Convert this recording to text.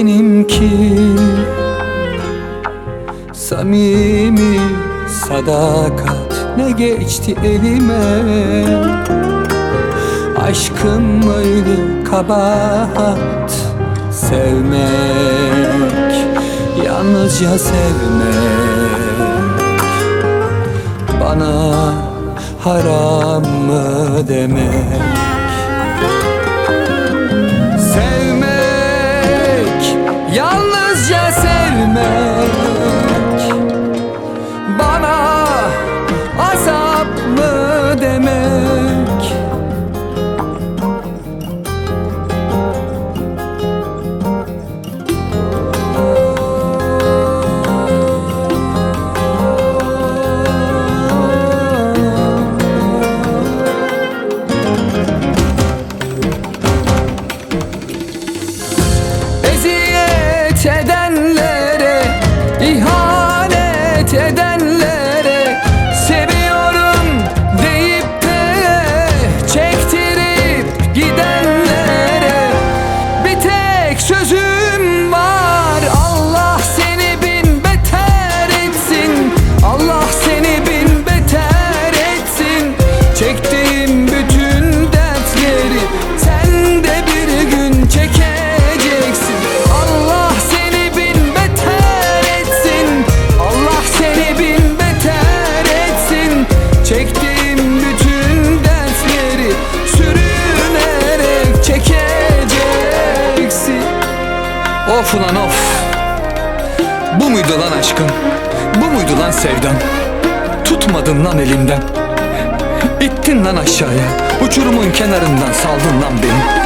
benimki. Samimi sadakat ne geçti elime. Aşkım mıydı kabahat? Sevmek, yalnızca sevmek bana haram mı demek? Sevmek, yalnızca sevmek bana azap mı demek? Eziyet edenlere, ihanet edenlere, seviyorum deyip de çektirip gidenlere bir tek sözüm var: Allah seni bin beter etsin, Allah seni bin beter etsin. Çektiğim bütün dertleri sen de bir gün çekeceksin. Allah seni bin beter etsin, Allah seni bin beter etsin. Çektiğim bütün dertleri sürünerek çekeceksin. Of ulan of! Bu muydu lan aşkım? Bu muydu lan sevdam? Tutmadın lan elimden, İttin lan aşağıya, uçurumun kenarından saldın lan beni.